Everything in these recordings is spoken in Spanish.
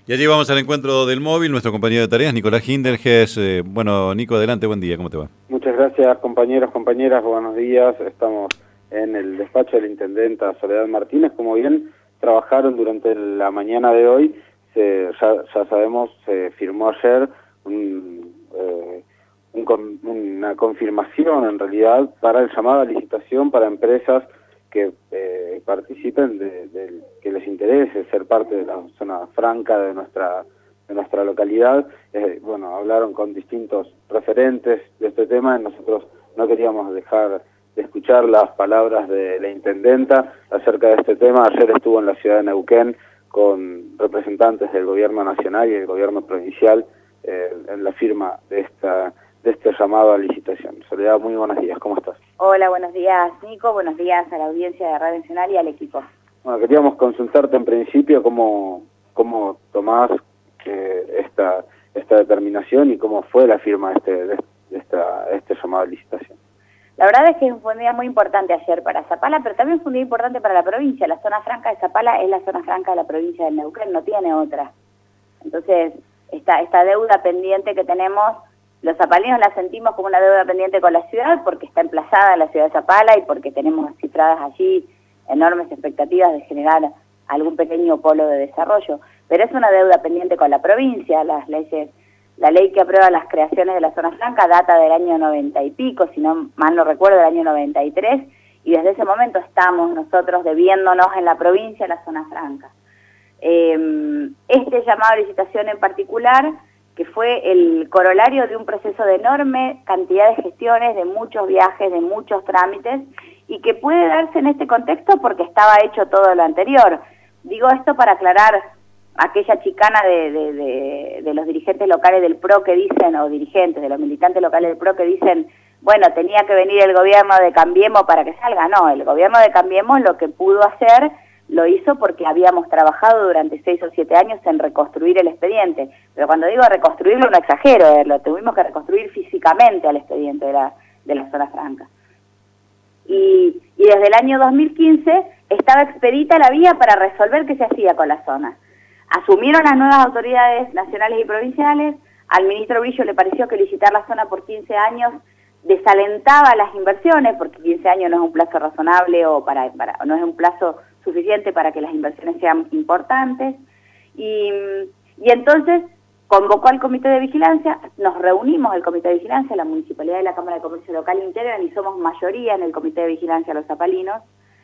Ya llegamos al encuentro del móvil, nuestro compañero de tareas, Nicolás Hinderges. Bueno, Nico, adelante, buen día, ¿cómo te va? Muchas gracias, compañeros, compañeras, buenos días. Estamos en el despacho de la intendenta Soledad Martínez. Como bien trabajaron durante la mañana de hoy, ya sabemos, se firmó ayer una confirmación, en realidad, para el llamado a licitación para empresas que participen, que les interese ser parte de la zona franca de nuestra localidad. Bueno, hablaron con distintos referentes de este tema y nosotros no queríamos dejar de escuchar las palabras de la intendenta acerca de este tema. Ayer estuvo en la ciudad de Neuquén con representantes del gobierno nacional y del gobierno provincial en la firma de este llamado a licitación. Soledad, muy buenos días, ¿cómo estás? Hola, buenos días, Nico, buenos días a la audiencia de Radio Nacional y al equipo. Bueno, queríamos consultarte en principio cómo tomás esta determinación y cómo fue la firma de este llamado a licitación. La verdad es que fue un día muy importante ayer para Zapala, pero también fue un día importante para la provincia. La zona franca de Zapala es la zona franca de la provincia de Neuquén, no tiene otra. Entonces, esta deuda pendiente que tenemos, los zapalinos la sentimos como una deuda pendiente con la ciudad porque está emplazada en la ciudad de Zapala y porque tenemos cifradas allí enormes expectativas de generar algún pequeño polo de desarrollo. Pero es una deuda pendiente con la provincia. La ley que aprueba las creaciones de la zona franca data del año 90 y pico, si no mal no recuerdo, del año 93, y desde ese momento estamos nosotros debiéndonos en la provincia la zona franca. Este llamado a licitación en particular, que fue el corolario de un proceso de enorme cantidad de gestiones, de muchos viajes, de muchos trámites, y que puede darse en este contexto porque estaba hecho todo lo anterior. Digo esto para aclarar aquella chicana de los dirigentes locales del PRO que dicen, o dirigentes de los militantes locales del PRO que dicen, bueno, tenía que venir el gobierno de Cambiemos para que salga. No, el gobierno de Cambiemos lo que pudo hacer lo hizo porque habíamos trabajado durante 6 o 7 años en reconstruir el expediente. Pero cuando digo reconstruirlo no exagero, lo tuvimos que reconstruir físicamente al expediente de la zona franca. Y desde el año 2015 estaba expedita la vía para resolver qué se hacía con la zona. Asumieron las nuevas autoridades nacionales y provinciales, al ministro Brillo le pareció que licitar la zona por 15 años desalentaba las inversiones, porque 15 años no es un plazo razonable o no es un plazo suficiente para que las inversiones sean importantes, y entonces convocó al Comité de Vigilancia, nos reunimos el Comité de Vigilancia, la Municipalidad y la Cámara de Comercio Local integran y somos mayoría en el Comité de Vigilancia los zapalinos,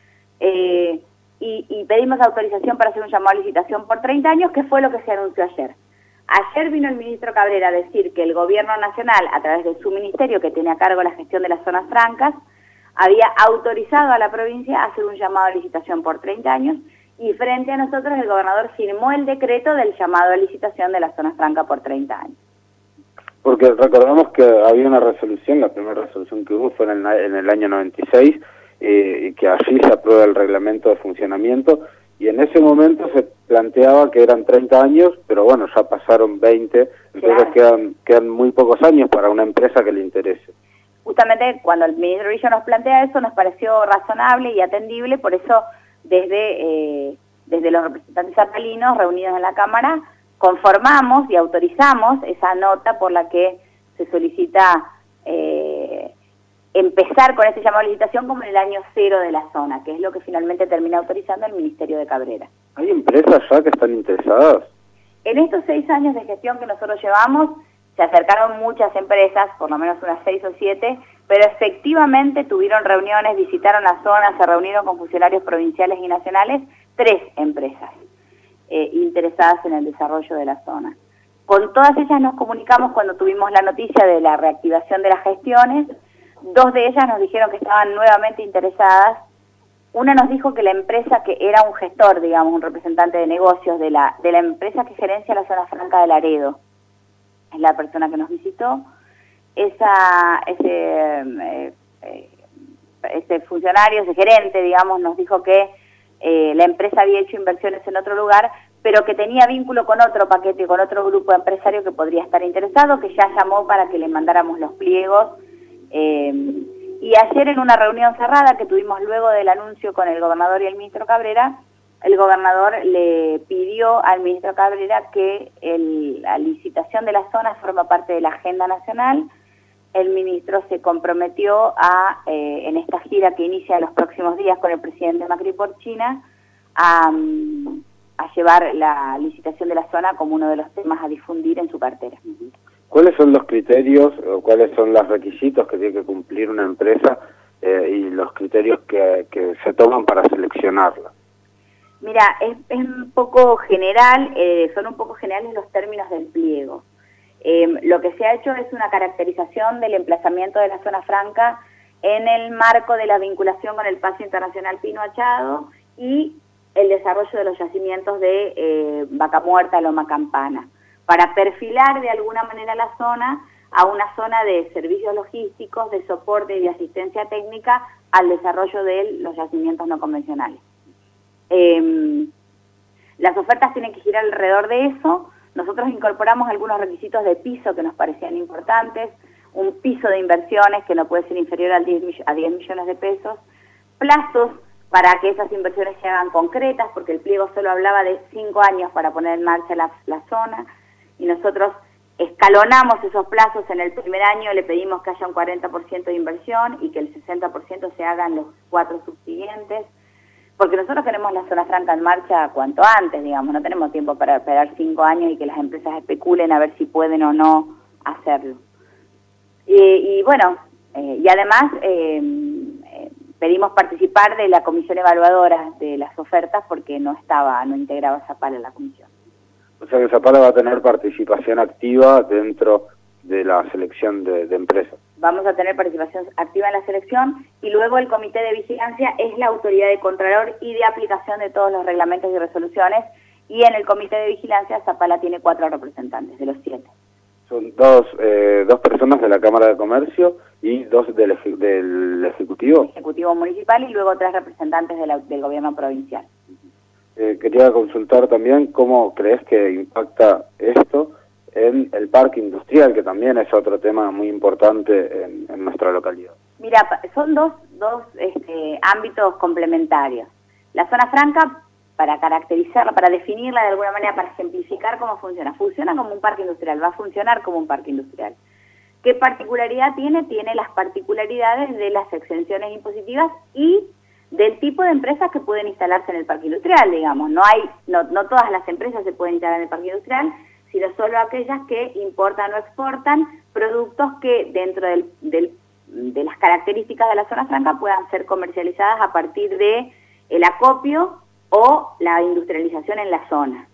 y pedimos autorización para hacer un llamado a licitación por 30 años, que fue lo que se anunció ayer. Ayer vino el ministro Cabrera a decir que el gobierno nacional, a través de su ministerio que tiene a cargo la gestión de las zonas francas, había autorizado a la provincia a hacer un llamado a licitación por 30 años, y frente a nosotros el gobernador firmó el decreto del llamado a licitación de la zona franca por 30 años. Porque recordamos que había una resolución, la primera resolución que hubo fue en el año 96, y que allí se aprueba el reglamento de funcionamiento, y en ese momento se planteaba que eran 30 años, pero bueno, ya pasaron 20, entonces claro, quedan muy pocos años para una empresa que le interese. Justamente cuando el ministro Brillo nos plantea eso, nos pareció razonable y atendible, por eso desde los representantes zapalinos reunidos en la Cámara, conformamos y autorizamos esa nota por la que se solicita empezar con ese llamado a licitación como en el año 0 de la zona, que es lo que finalmente termina autorizando el Ministerio de Cabrera. ¿Hay empresas ya que están interesadas? En estos 6 años de gestión que nosotros llevamos, se acercaron muchas empresas, por lo menos unas 6 o 7, pero efectivamente tuvieron reuniones, visitaron la zona, se reunieron con funcionarios provinciales y nacionales, 3 empresas interesadas en el desarrollo de la zona. Con todas ellas nos comunicamos cuando tuvimos la noticia de la reactivación de las gestiones. 2 de ellas nos dijeron que estaban nuevamente interesadas. Una nos dijo que la empresa, que era un gestor, digamos, un representante de negocios de la empresa que gerencia la zona franca de Laredo, es la persona que nos visitó. Ese funcionario, ese gerente, digamos, nos dijo que la empresa había hecho inversiones en otro lugar, pero que tenía vínculo con otro paquete, con otro grupo empresario que podría estar interesado, que ya llamó para que le mandáramos los pliegos. Y ayer en una reunión cerrada que tuvimos luego del anuncio con el gobernador y el ministro Cabrera, el gobernador le pidió al ministro Cabrera que la licitación de la zona forma parte de la agenda nacional. El ministro se comprometió en esta gira que inicia en los próximos días con el presidente Macri por China, a llevar la licitación de la zona como uno de los temas a difundir en su cartera. ¿Cuáles son los criterios o cuáles son los requisitos que tiene que cumplir una empresa y los criterios que se toman para seleccionarla? Mira, es un poco general, son un poco generales los términos del pliego. Lo que se ha hecho es una caracterización del emplazamiento de la zona franca en el marco de la vinculación con el Paso Internacional Pino Achado y el desarrollo de los yacimientos de Vaca Muerta, Loma Campana, para perfilar de alguna manera la zona a una zona de servicios logísticos, de soporte y de asistencia técnica al desarrollo de los yacimientos no convencionales. Las ofertas tienen que girar alrededor de eso. Nosotros incorporamos algunos requisitos de piso que nos parecían importantes, un piso de inversiones que no puede ser inferior a 10 millones de pesos, plazos para que esas inversiones se hagan concretas, porque el pliego solo hablaba de 5 años para poner en marcha la zona, y nosotros escalonamos esos plazos. En el primer año le pedimos que haya un 40% de inversión y que el 60% se haga en los 4 subsiguientes, porque nosotros queremos la zona franca en marcha cuanto antes, digamos, no tenemos tiempo para esperar 5 años y que las empresas especulen a ver si pueden o no hacerlo. Y bueno, y además pedimos participar de la comisión evaluadora de las ofertas porque no integraba Zapala en la comisión. O sea que Zapala va a tener participación activa dentro de la selección de empresas. Vamos a tener participación activa en la selección y luego el comité de vigilancia es la autoridad de contralor y de aplicación de todos los reglamentos y resoluciones, y en el comité de vigilancia Zapala tiene 4 representantes de los 7. Son dos personas de la Cámara de Comercio y 2 del Ejecutivo. Ejecutivo municipal y luego 3 representantes del gobierno provincial. Quería consultar también cómo crees que impacta esto en el parque industrial, que también es otro tema muy importante en nuestra localidad. Mira, son dos ámbitos complementarios. La zona franca, para caracterizarla, para definirla de alguna manera, para ejemplificar cómo funciona. Funciona como un parque industrial, va a funcionar como un parque industrial. ¿Qué particularidad tiene? Tiene las particularidades de las exenciones impositivas y del tipo de empresas que pueden instalarse en el parque industrial, digamos. No todas las empresas se pueden instalar en el parque industrial, sino solo aquellas que importan o exportan productos que dentro de las características de la zona franca puedan ser comercializadas a partir de el acopio o la industrialización en la zona.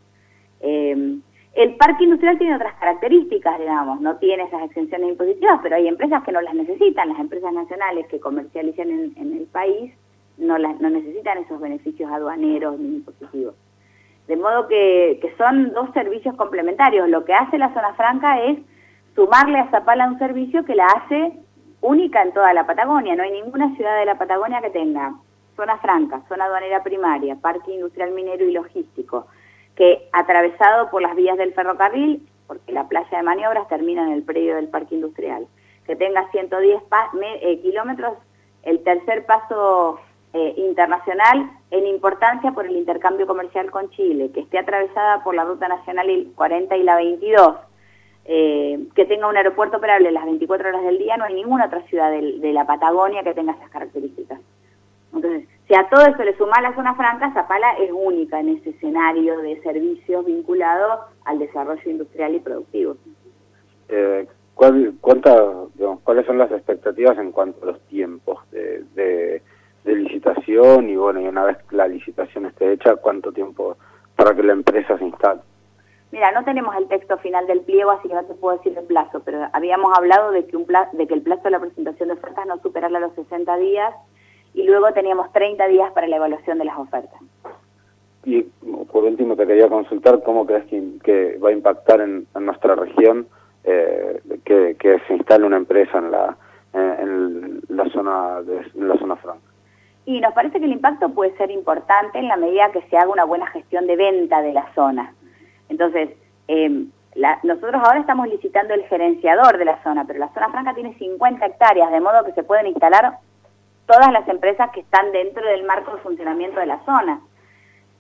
El parque industrial tiene otras características, digamos, no tiene esas exenciones impositivas, pero hay empresas que no las necesitan. Las empresas nacionales que comercializan en el país no necesitan esos beneficios aduaneros ni impositivos. De modo que son 2 servicios complementarios. Lo que hace la zona franca es sumarle a Zapala un servicio que la hace única en toda la Patagonia. No hay ninguna ciudad de la Patagonia que tenga zona franca, zona aduanera primaria, parque industrial minero y logístico, que atravesado por las vías del ferrocarril, porque la playa de maniobras termina en el predio del parque industrial, que tenga 110 kilómetros, el tercer paso internacional en importancia por el intercambio comercial con Chile, que esté atravesada por la ruta nacional 40 y la 22, que tenga un aeropuerto operable las 24 horas del día. No hay ninguna otra ciudad de la Patagonia que tenga esas características. Entonces, si a todo eso le suma la zona franca, Zapala es única en ese escenario de servicios vinculados al desarrollo industrial y productivo. ¿Cuáles son las expectativas en cuanto a los tiempos de licitación? Y bueno, y una vez que la licitación esté hecha, ¿cuánto tiempo para que la empresa se instale? Mira, no tenemos el texto final del pliego, así que no te puedo decir el plazo, pero habíamos hablado de que el plazo de la presentación de ofertas no superara los 60 días, y luego teníamos 30 días para la evaluación de las ofertas. Y por último te quería consultar cómo crees que va a impactar en nuestra región que se instale una empresa en la zona franca. Y nos parece que el impacto puede ser importante en la medida que se haga una buena gestión de venta de la zona. Entonces, nosotros ahora estamos licitando el gerenciador de la zona, pero la zona franca tiene 50 hectáreas, de modo que se pueden instalar todas las empresas que están dentro del marco de funcionamiento de la zona.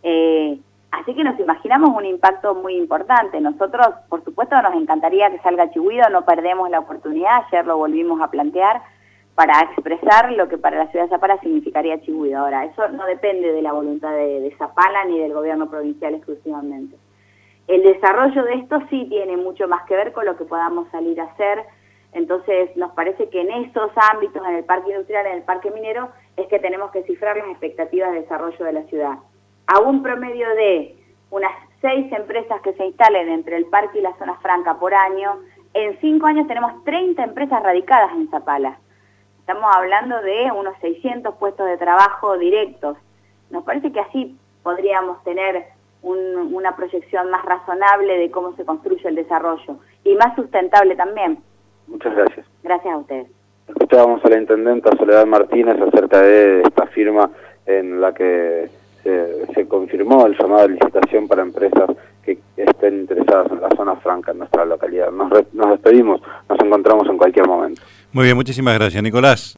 Así que nos imaginamos un impacto muy importante. Nosotros, por supuesto, nos encantaría que salga Chihuido, no perdemos la oportunidad, ayer lo volvimos a plantear, para expresar lo que para la ciudad de Zapala significaría Chihuido. Ahora, eso no depende de la voluntad de Zapala ni del gobierno provincial exclusivamente. El desarrollo de esto sí tiene mucho más que ver con lo que podamos salir a hacer. Entonces nos parece que en esos ámbitos, en el parque industrial, en el parque minero, es que tenemos que cifrar las expectativas de desarrollo de la ciudad. A un promedio de unas 6 empresas que se instalen entre el parque y la zona franca por año, en 5 años tenemos 30 empresas radicadas en Zapala. Estamos hablando de unos 600 puestos de trabajo directos. Nos parece que así podríamos tener una proyección más razonable de cómo se construye el desarrollo y más sustentable también. Muchas gracias. Gracias a ustedes. Escuchábamos a la intendenta Soledad Martínez acerca de esta firma en la que se confirmó el llamado de licitación para empresas que estén interesadas en la zona franca en nuestra localidad. Nos despedimos, nos encontramos en cualquier momento. Muy bien, muchísimas gracias, Nicolás.